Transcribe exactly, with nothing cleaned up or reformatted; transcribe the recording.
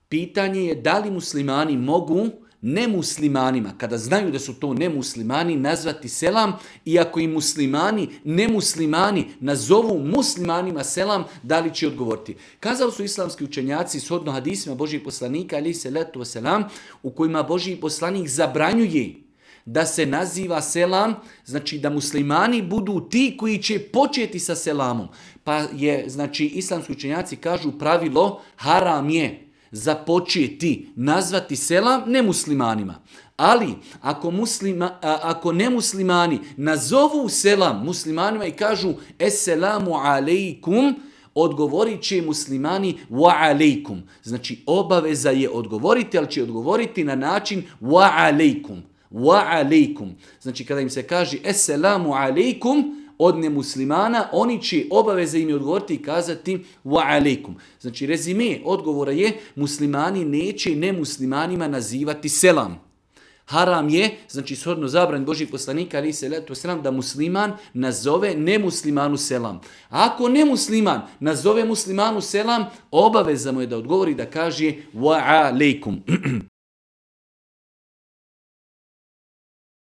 Pitanje je da li muslimani mogu nemuslimanima, kada znaju da su to nemuslimani, nazvati selam, i ako i muslimani, nemuslimani nazovu muslimanima selam, da li će odgovoriti. Kazali su islamski učenjaci shodno hadisima Božijeg poslanika, alejhi selatu vesselam, u kojima Božji poslanik zabranjuje da se naziva selam, znači da muslimani budu ti koji će početi sa selamom. Pa je, znači, islamski učenjaci kažu pravilo, haram je započeti nazvati selam nemuslimanima. Ali ako, muslima, ako nemuslimani nazovu selam muslimanima i kažu esselamu alejkum, odgovorit će muslimani wa alejkum. Znači obaveza je odgovoriti, ali će odgovoriti na način wa alejkum. Wa alejkum. Znači kada im se kaže esselamu alejkum od nemuslimana, oni će obaveze im odgovoriti i kazati wa alejkum. Znači rezime odgovora je, muslimani neće nemuslimanima nazivati selam. Haram je, znači shodno zabran Božjih poslanika, alejhi selatu vesselam, da musliman nazove nemuslimanu selam. A ako nemusliman nazove muslimanu selam, obaveza mu je da odgovori da kaže wa alejkum.